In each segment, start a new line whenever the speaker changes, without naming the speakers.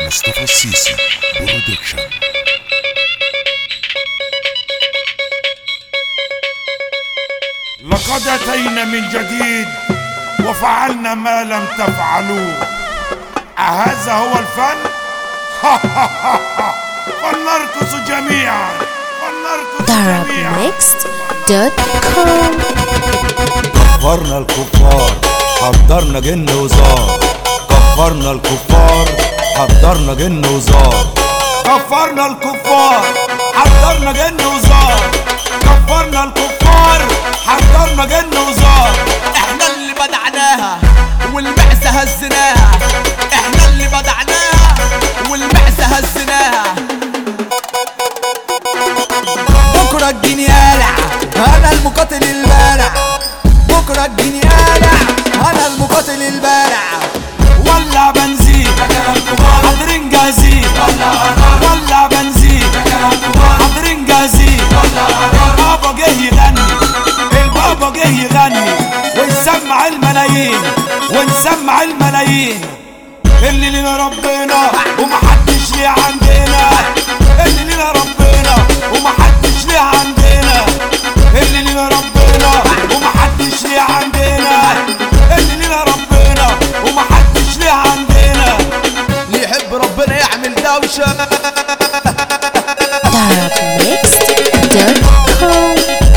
مصطفى السيسي برودكشن.
لقد أتينا من جديد وفعلنا ما لم تفعلوه. أهذا هو الفن؟ فلنرقص جميعا، فلنرقص جميعا.
Darabmixed.com.
كفرنا الكفار، حضرنا جن وزار. كفرنا الكفار، حضرنا جن وزار. كفرنا الكفار، حضرنا جن وزار. كفرنا الكفار، حضرنا جن وزار.
احنا اللي بدعناها والبعثة هزناها. احنا اللي بدعناها والبعثة هزناها. بكرة الجيني قالع، انا المقاتل البارع. بكرة الجيني قالع، انا المقاتل البارع.
ولع بنزين حاضرين جاهزين، ولع بنزين حاضرين جاهزين. البابا جه يغني، البابا جه يغني ونسمع الملايين، ونسمع الملايين. اللي لنا ربنا ومحدش ليه عندنا، اللي لنا ربنا ومحدش ليه عندنا، اللي لنا ربنا ومحدش ليه عندنا، اللي لنا ربنا ومحدش ليه عندنا.
اللي يحب ربنا يعمل دوشة.
Darabmixed.com.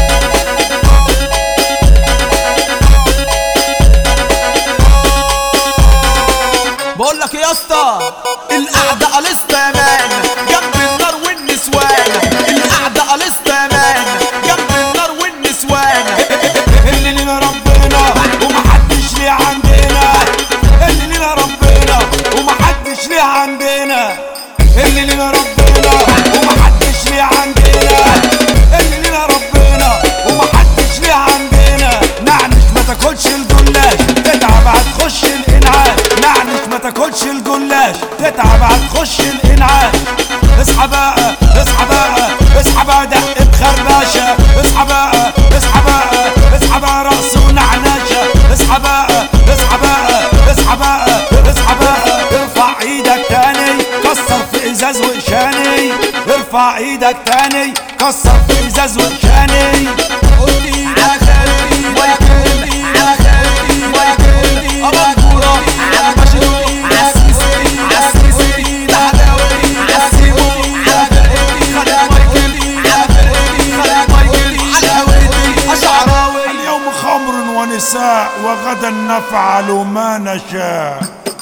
بقول لك يا اسطى، القعده قلصت امان جنب النار والنسوان. القعده قلصت امان جنب النار والنسوان.
اللي لنا ربنا ومحدش ليه عندنا، اللي لنا ربنا ومحدش ليه عندنا، اللي لنا ربنا ومحدش ليه عندنا، اللي لنا ربنا ومحدش ليه عندنا. نعنش ما تاكلش الجلاش، تتعب هتخش الانعاش. نعنش ما تاكلش الجلاش، تتعب هتخش الانعاش. اصحى بقى، اصحى بقى، اصحى بقى دق بخرباشة. اصحى بقى، اصحى بقى، اصحى بقى رقص ونعناشة. اصحى بقى، اصحى بقى، اصحى بقى، اصحى بقى. ارفع ايدك تاني، كسر في ازاز وقشاني. ارفع ايدك تاني، كسر في ازاز وقشاني.
قلت ايدك على خلقي، على خلقي، على خلقي. أبكورة على مشروعي، على السيسي، على السيسي. لحداوي على السيبو، على فرقتي. خلق مايكلي، على فرقتي. خلق مايكلي، على هويتي. أشعراوي.
اليوم خمر ونساء وغدا نفعل ما نشاء.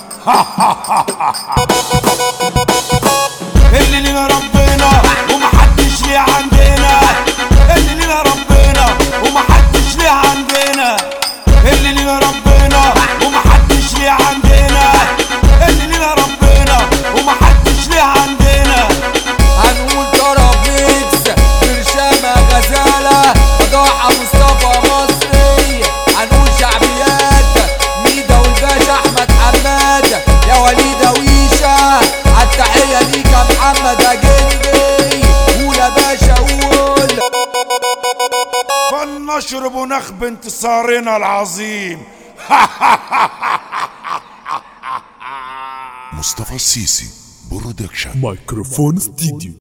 اللي لنا ربنا ومحدش ليه عندنا، اللي لنا ربنا ومحدش ليه عندنا، اللي لنا ربنا ومحدش ليه عندنا، اللي لنا ربنا ومحدش ليه عندنا.
هنقول ضرب ميكس برشامة غزالة ضاع مصطفى مصري. هنقول شعبيات ميدا والباشا أحمد حماد. يا وليدة ويشة التحية ليك يا محمد أجندي. قول يا باشا قول.
فلنشرب نخب انتصارنا العظيم.
مصطفى السيسي برودكشن.
مايكروفون ستوديو.